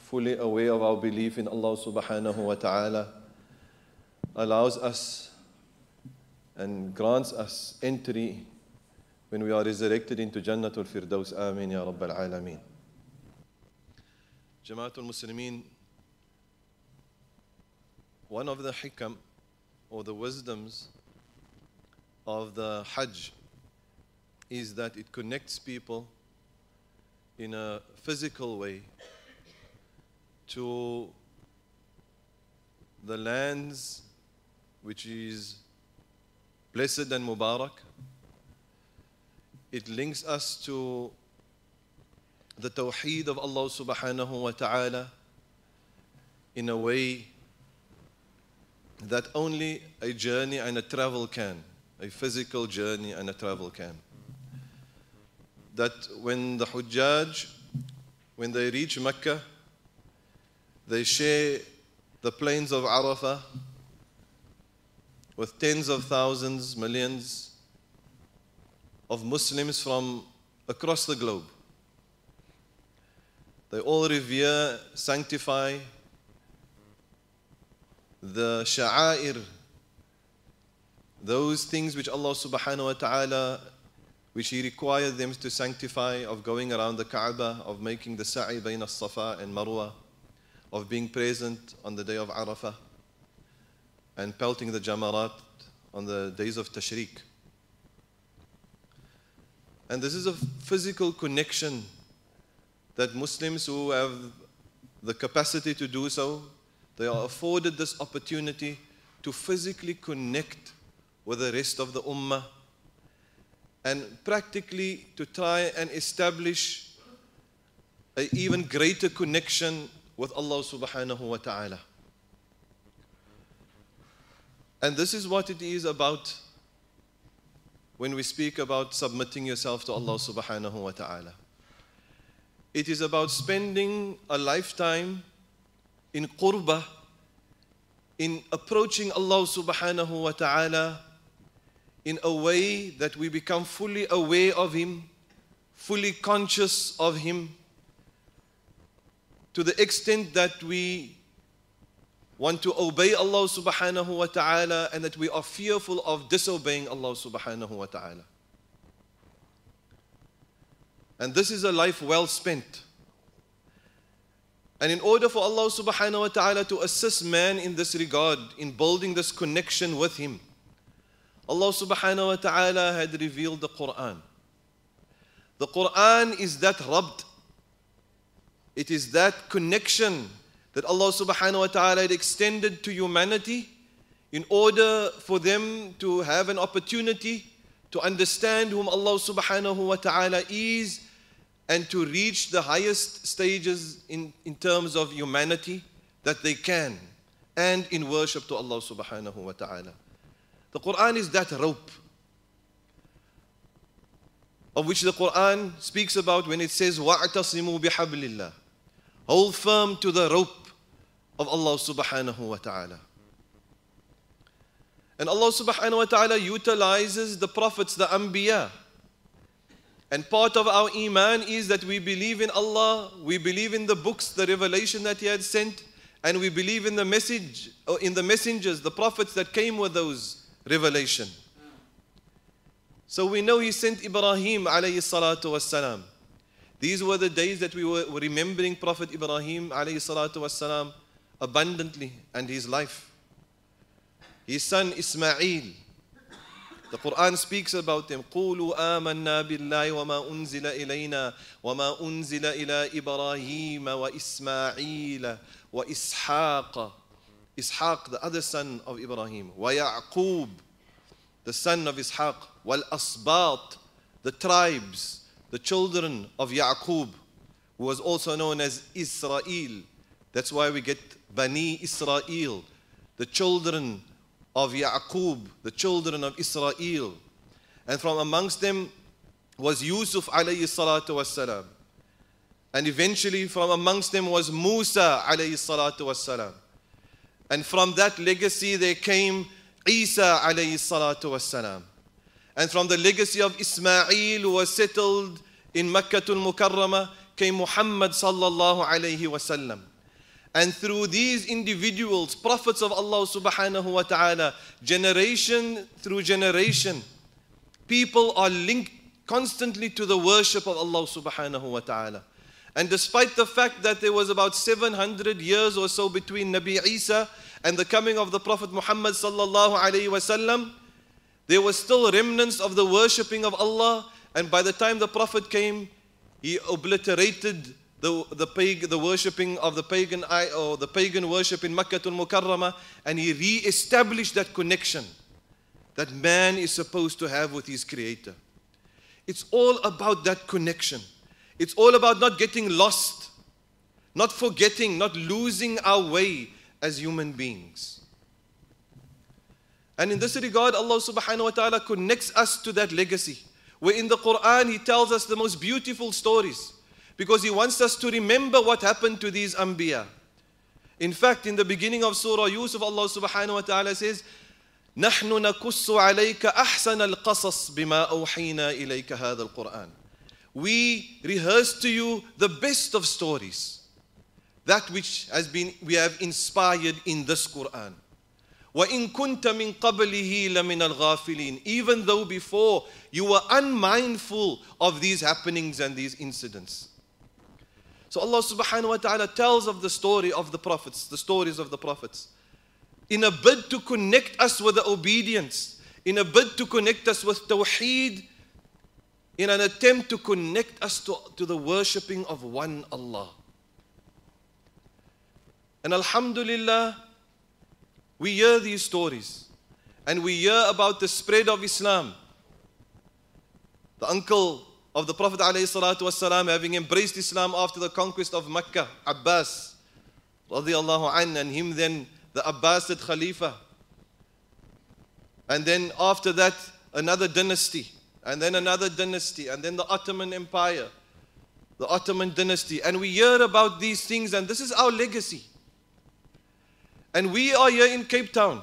fully aware of our belief in Allah subhanahu wa ta'ala, allows us and grants us entry when we are resurrected into Jannatul Firdaus. Ameen ya Rabbal Alameen. Jamaatul Muslimeen, one of the hikam or the wisdoms of the Hajj is that it connects people in a physical way to the lands which is blessed and Mubarak. It links us to the Tawheed of Allah subhanahu wa ta'ala in a way that only a journey and a travel can, a physical journey and a travel can. That when the Hujjaj, when they reach Mecca, they share the plains of Arafah with tens of thousands, millions of Muslims from across the globe. They all revere, sanctify the sha'air, those things which Allah subhanahu wa ta'ala, which He required them to sanctify, of going around the Kaaba, of making the sa'i bayn as-Safa and Marwa, of being present on the day of Arafah, and pelting the jamarat on the days of Tashriq. And this is a physical connection that Muslims who have the capacity to do so, they are afforded this opportunity to physically connect with the rest of the ummah and practically to try and establish an even greater connection with Allah subhanahu wa ta'ala. And this is what it is about when we speak about submitting yourself to Allah subhanahu wa ta'ala. It is about spending a lifetime in qurbah, in approaching Allah subhanahu wa ta'ala in a way that we become fully aware of Him, fully conscious of Him, to the extent that we want to obey Allah subhanahu wa ta'ala and that we are fearful of disobeying Allah subhanahu wa ta'ala. And this is a life well spent. And in order for Allah subhanahu wa ta'ala to assist man in this regard, in building this connection with Him, Allah subhanahu wa ta'ala had revealed the Quran. The Quran is that rabt. It is that connection that Allah subhanahu wa ta'ala had extended to humanity in order for them to have an opportunity to understand whom Allah subhanahu wa ta'ala is and to reach the highest stages in terms of humanity that they can, and in worship to Allah subhanahu wa ta'ala. The Quran is that rope of which the Quran speaks about when it says, وَاعْتَصِمُوا بِحَبْلِ اللَّهِ. Hold firm to the rope of Allah subhanahu wa ta'ala. And Allah subhanahu wa ta'ala utilizes the prophets, the Anbiya. And part of our iman is that we believe in Allah, we believe in the books, the revelation that He had sent, and we believe in the message, or in the messengers, the prophets that came with those revelation. So we know He sent Ibrahim alayhi salatu wassalam. These were the days that we were remembering Prophet Ibrahim alayhi salatu wassalam abundantly, and his life. His son Ismail, the Quran speaks about them. قُولُوا آمَنَّا بِاللَّهِ وَمَا أُنزِلَ إِلَيْنَا وَمَا أُنزِلَ إِلَىٰ إِبْرَاهِيمَ وَإِسْمَاعِيلَ وَإِسْحَاقَ. Ishaq, the other son of Ibrahim. وَيَعْقُوب, the son of Ishaq. وَالْأَصْبَاط, the tribes, the children of Ya'qub, who was also known as Israel. That's why we get Bani Israel, the children of Ya'qub, the children of Israel. And from amongst them was Yusuf alayhi salatu wassalam. And eventually from amongst them was Musa alayhi salatu wassalam. And from that legacy there came Isa alayhi salatu wassalam. And from the legacy of Ismail, who was settled in Makkah al-Mukarramah, came Muhammad sallallahu alayhi wasallam. And through these individuals, prophets of Allah subhanahu wa ta'ala, generation through generation, people are linked constantly to the worship of Allah subhanahu wa ta'ala. And despite the fact that there was about 700 years or so between Nabi Isa and the coming of the Prophet Muhammad sallallahu alayhi wasallam, there was still remnants of the worshipping of Allah. And by the time the Prophet came, he obliterated the worshipping of the pagan worship in Makkah al-Mukarramah, and he re-established that connection that man is supposed to have with his Creator. It's all about that connection. It's all about not getting lost, not forgetting, not losing our way as human beings. And in this regard, Allah subhanahu wa ta'ala connects us to that legacy, where in the Quran He tells us the most beautiful stories, because He wants us to remember what happened to these Anbiya. In fact, in the beginning of Surah Yusuf, Allah subhanahu wa ta'ala says, نحن نقص عليك أحسن القصص بما أوحينا إليك هذا القرآن. We rehearse to you the best of stories, that which we have inspired in this Quran. وَإِن كُنْتَ مِن قَبْلِهِ لَمِنَ الْغَافِلِينَ. Even though before you were unmindful of these happenings and these incidents. So Allah subhanahu wa ta'ala tells of the story of the prophets, the stories of the prophets, in a bid to connect us with the obedience, in a bid to connect us with tawheed, in an attempt to connect us to the worshipping of one Allah. And alhamdulillah, we hear these stories, and we hear about the spread of Islam. The uncle of the Prophet ﷺ, having embraced Islam after the conquest of Mecca, Abbas radiyallahu anhu, and him then the Abbasid Khalifa. And then after that, another dynasty, and then another dynasty, and then the Ottoman Empire, the Ottoman dynasty. And we hear about these things, and this is our legacy. And we are here in Cape Town.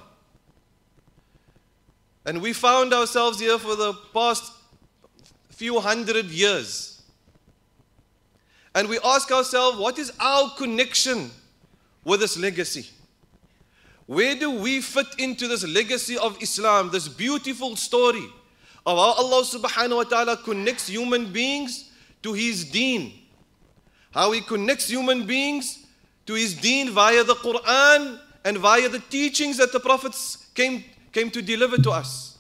And we found ourselves here for the past few hundred years. And we ask ourselves, what is our connection with this legacy? Where do we fit into this legacy of Islam, this beautiful story of how Allah subhanahu wa ta'ala connects human beings to His deen? How He connects human beings to His deen via the Quran and via the teachings that the prophets came to deliver to us.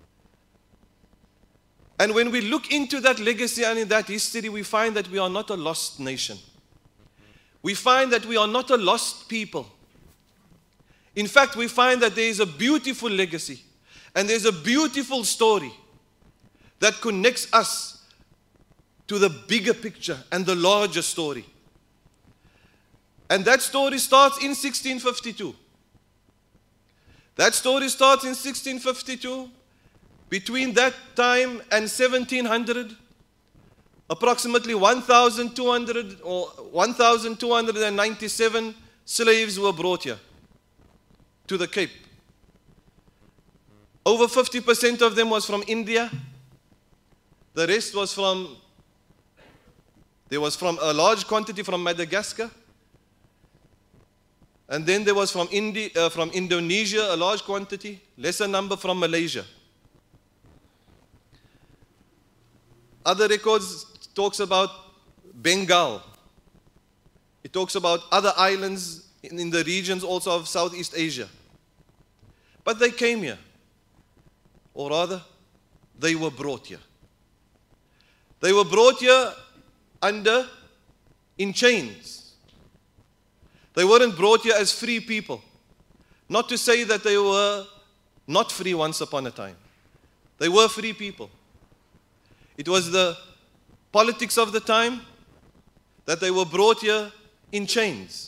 And when we look into that legacy and in that history, we find that we are not a lost nation. We find that we are not a lost people. In fact, we find that there is a beautiful legacy and there's a beautiful story that connects us to the bigger picture and the larger story. And that story starts in 1652. That story starts in 1652. Between that time and 1700, approximately 1,200 or 1,297 slaves were brought here to the Cape. Over 50% of them was from India. The rest was there was from a large quantity from Madagascar. And then there was from Indonesia, a large quantity, lesser number from Malaysia. Other records talks about Bengal. It talks about other islands in the regions also of Southeast Asia. But they came here. Or rather, they were brought here. They were brought here in chains. They weren't brought here as free people. Not to say that they were not free once upon a time. They were free people. It was the politics of the time that they were brought here in chains.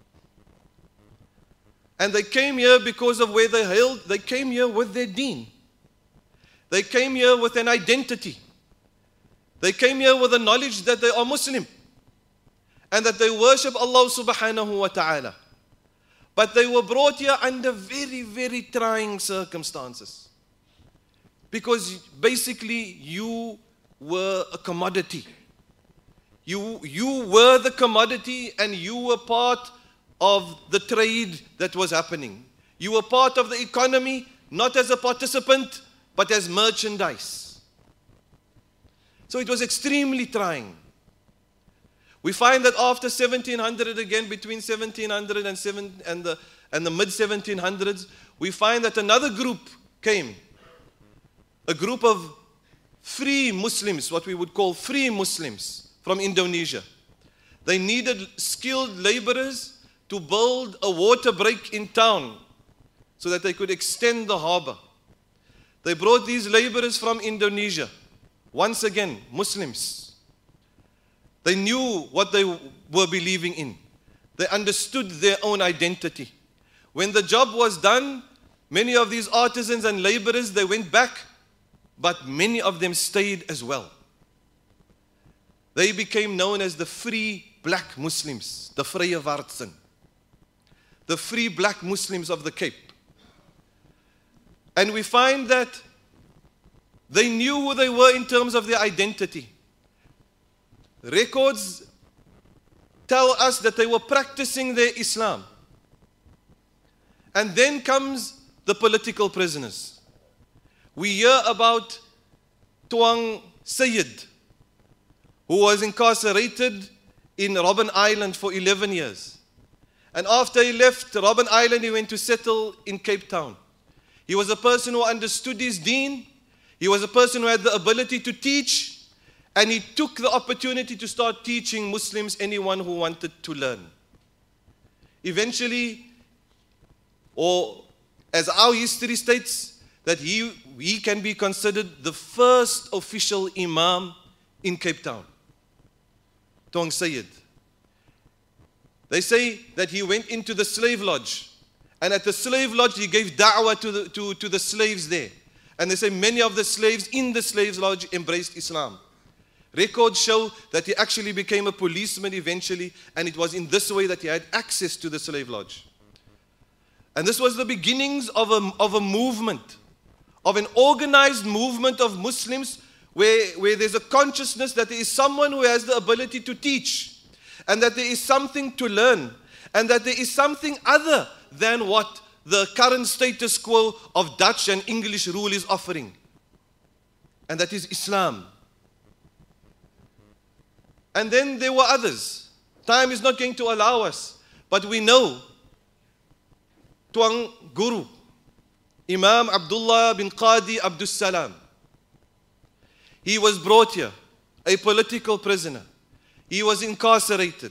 And they came here because of where they hailed. They came here with their deen. They came here with an identity. They came here with the knowledge that they are Muslim and that they worship Allah subhanahu wa ta'ala. But they were brought here under very, very trying circumstances. Because basically you were a commodity. You were the commodity, and you were part of the trade that was happening. You were part of the economy, not as a participant, but as merchandise. So it was extremely trying. We find that after 1700 again, between 1700 and the mid 1700s, we find that another group came. A group of free Muslims, what we would call free Muslims from Indonesia. They needed skilled laborers to build a water break in town so that they could extend the harbor. They brought these laborers from Indonesia. Once again, Muslims. They knew what they were believing in. They understood their own identity. When the job was done, many of these artisans and laborers, they went back, but many of them stayed as well. They became known as the free black Muslims, the Vrye Wartsen, the free black Muslims of the Cape. And we find that they knew who they were in terms of their identity. Records tell us that they were practicing their Islam. And then comes the political prisoners. We hear about Tuan Sayyid, who was incarcerated in Robben Island for 11 years. And after he left Robben Island, he went to settle in Cape Town. He was a person who understood his deen. He was a person who had the ability to teach. And he took the opportunity to start teaching Muslims, anyone who wanted to learn. Eventually, or as our history states, that he can be considered the first official imam in Cape Town, Tuan Sayyid. They say that he went into the slave lodge, and at the slave lodge he gave da'wah to the slaves there. And they say many of the slaves in the slaves lodge embraced Islam. Records show that he actually became a policeman eventually, and it was in this way that he had access to the slave lodge. And this was the beginnings of a movement, of an organized movement of Muslims where there's a consciousness that there is someone who has the ability to teach, and that there is something to learn, and that there is something other than what the current status quo of Dutch and English rule is offering. And that is Islam. And then there were others. Time is not going to allow us, but we know Tuan Guru, Imam Abdullah bin Qadi Abdus Salam. He was brought here, a political prisoner. He was incarcerated.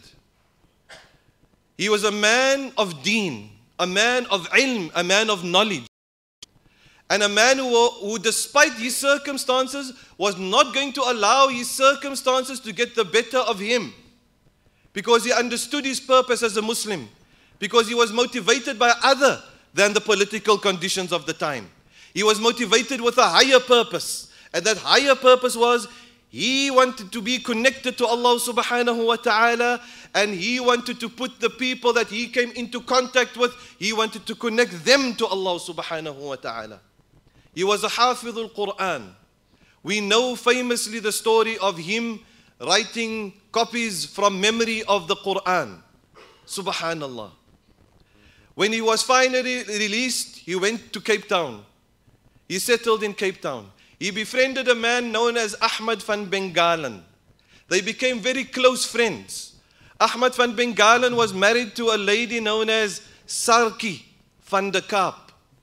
He was a man of deen, a man of ilm, a man of knowledge. And a man who despite his circumstances, was not going to allow his circumstances to get the better of him. Because he understood his purpose as a Muslim. Because he was motivated by other than the political conditions of the time. He was motivated with a higher purpose. And that higher purpose was, he wanted to be connected to Allah subhanahu wa ta'ala, and he wanted to put the people that he came into contact with, he wanted to connect them to Allah subhanahu wa ta'ala. He was a Hafidh al-Quran. We know famously the story of him writing copies from memory of the Quran. Subhanallah. When he was finally released, he went to Cape Town. He settled in Cape Town. He befriended a man known as Ahmad van Bengalen. They became very close friends. Ahmad van Bengalen was married to a lady known as Sarki van der Kaap.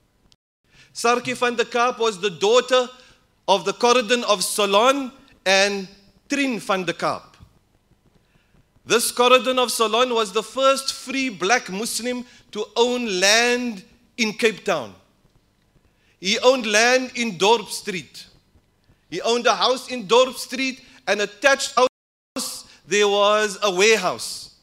Sarki van der Kaap was the daughter of the Corridon of Ceylon and Trien van der Kaap. This Corridon of Ceylon was the first free black Muslim to own land in Cape Town. He owned land in Dorp Street. He owned a house in Dorp Street, and attached to the house there was a warehouse.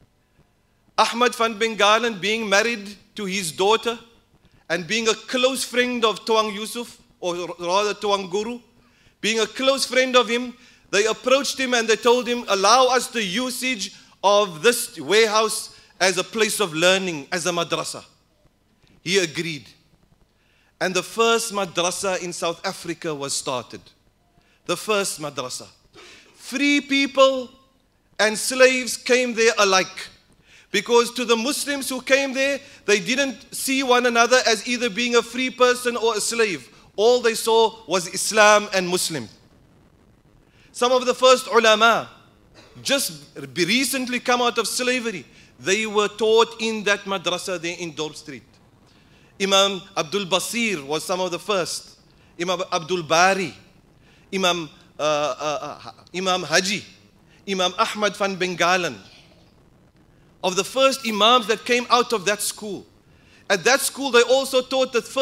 Ahmad van Bengalen, being married to his daughter and being a close friend of Tuan Yusuf, or rather Tuan Guru, being a close friend of him, they approached him and they told him, allow us the usage of this warehouse as a place of learning, as a madrasa. He agreed. And the first madrasa in South Africa was started. The first madrasa. Free people and slaves came there alike. Because to the Muslims who came there, they didn't see one another as either being a free person or a slave. All they saw was Islam and Muslim. Some of the first ulama, just recently come out of slavery, they were taught in that madrasa there in Dorp Street. Imam Abdul Basir was some of the first. Imam Abdul Bari, Imam Haji, Imam Ahmad van Bengalen, of the first imams that came out of that school. At that school, they also taught the